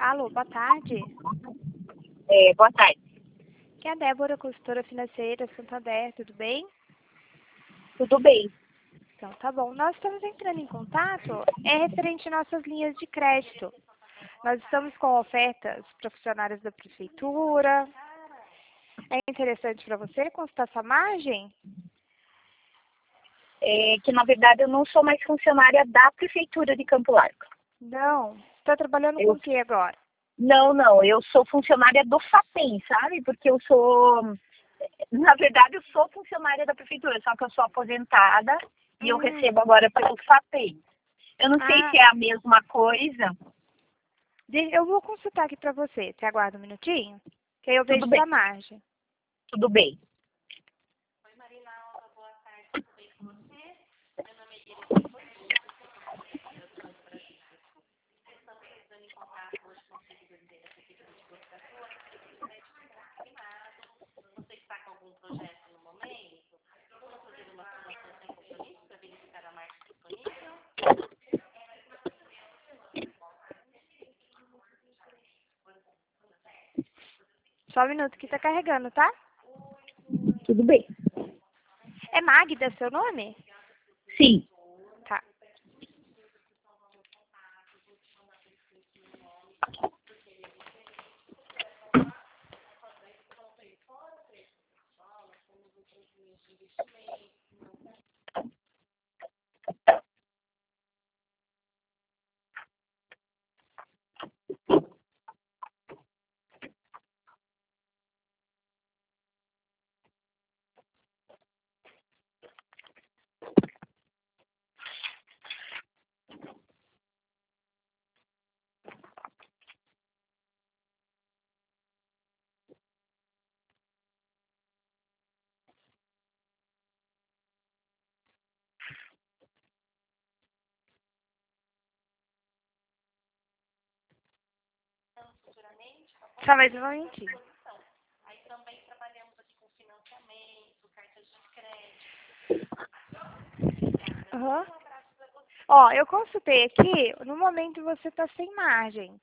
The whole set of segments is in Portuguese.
Alô, boa tarde. Boa tarde. Aqui é a Débora, consultora financeira, Santander, tudo bem? Tudo bem? Então, tá bom. Nós estamos entrando em contato, referente às nossas linhas de crédito. Nós estamos com ofertas para funcionários da prefeitura. É interessante para você consultar essa margem? Que na verdade eu não sou mais funcionária da Prefeitura de Campo Largo. Não. Você está trabalhando com o que agora? Não, eu sou funcionária do FAPEM, sabe? Porque na verdade eu sou funcionária da Prefeitura, só que eu sou aposentada e eu recebo agora pelo FAPEM. Eu não sei se é a mesma coisa. Eu vou consultar aqui para você. Você aguarda um minutinho? Que aí eu vejo Tudo bem. sua margem. Tudo bem. Oi, Marinalda, boa tarde, tudo bem com você? Meu nome é Iris, eu sou do Brasil. Estamos entrando em contato hoje com o presidente da Prefeitura de Boa Iguaçu. Você está com algum projeto no momento? Vamos fazer uma simulação sem compromisso para verificar a margem disponível? Só um minuto que está carregando, tá? Tudo bem. É Magda seu nome? Sim. Tá. Só mais um momentinho. Aí também trabalhamos aqui com financiamento, cartas de crédito. Aham. Ó, eu consultei aqui, no momento você está sem margem.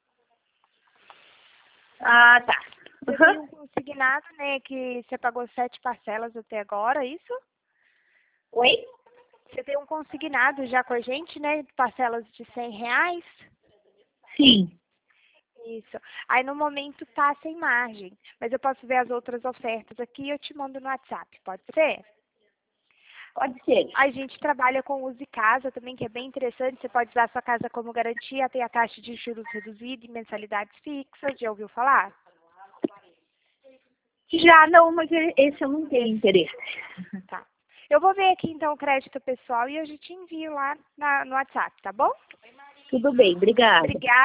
Ah, tá. Você tem um consignado, né, que você pagou 7 parcelas até agora, isso? Oi? Você tem um consignado já com a gente, né, parcelas de R$ 100? Sim. Isso. Aí no momento tá sem margem, mas eu posso ver as outras ofertas aqui e eu te mando no WhatsApp, pode ser? Pode ser. A gente trabalha com Use Casa também, que é bem interessante. Você pode usar a sua casa como garantia, tem a taxa de juros reduzida e mensalidades fixas. Já ouviu falar? Já não, mas esse eu não tenho interesse. Tá. Eu vou ver aqui então o crédito pessoal e eu já te envio lá no WhatsApp, tá bom? Tudo bem, obrigada. Obrigada.